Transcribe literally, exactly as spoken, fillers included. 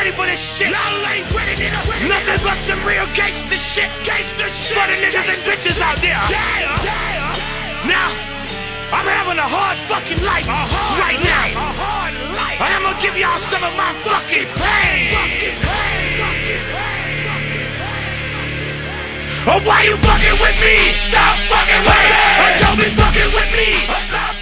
ready for this shit. Y'all ain't ready, nigga. Nothing but some real gangster shit. Gangster shit. For the niggas and bitches out there. Yeah, yeah. Now, I'm having a hard fucking life a hard right life, now. A hard life. And I'm gonna give y'all some of my fucking pain. Fucking pain. Fucking pain. Oh, why you fucking with me? Stop fucking with me. Don't be fucking with me. Stop.